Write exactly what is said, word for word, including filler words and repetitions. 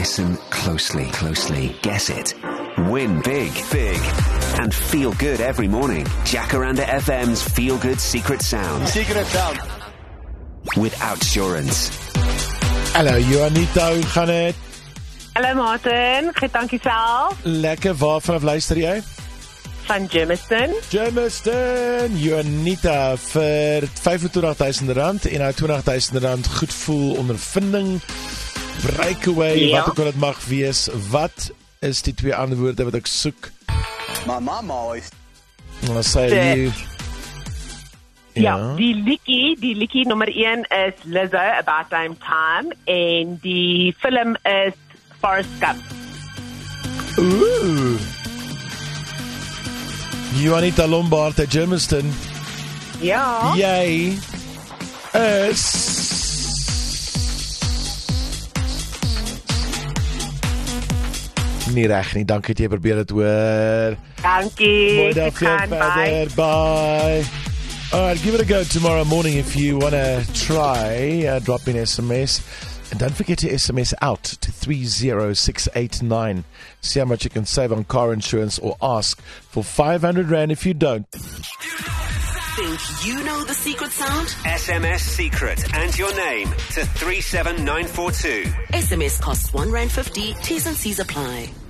Listen closely, closely. Guess it. Win big, big. And feel good every morning. Jacaranda F M's Feel Good Secret Sound. Secret Sound. With Outsurance. Hallo Juanita, hoe gaan het? Hallo Martin, goed dankie self. Lekker, waarvan luister jy? Van Jamestown. Jamestown, Juanita vir vyf en twintig duisend rand en nou twintig duisend rand goed voel ondervinding, breakaway, ja. wat ook al het mag wees. Wat is die twee antwoorde wat ek soek? My mama always. Dan sê jy... Ja, ja, die liedjie, die liedjie nummer een is Lizzo, About Damn Time, en die film is Forrest Gump. Ooh. Juanita Lombard uit Jamestown. Ja. Jy is... nie reg nie, dankie dat jy probeer het hoor. Dankie. Mooi dag vir verder, bye. Alright, give it a go tomorrow morning if you want to try. Uh, drop me an S M S. And don't forget to S M S out to three zero six eight nine. See how much you can save on car insurance or ask for five hundred rand if you don't. Think you know the secret sound? S M S secret and your name to three seven nine four two. S M S costs one rand fifty. T's and C's apply.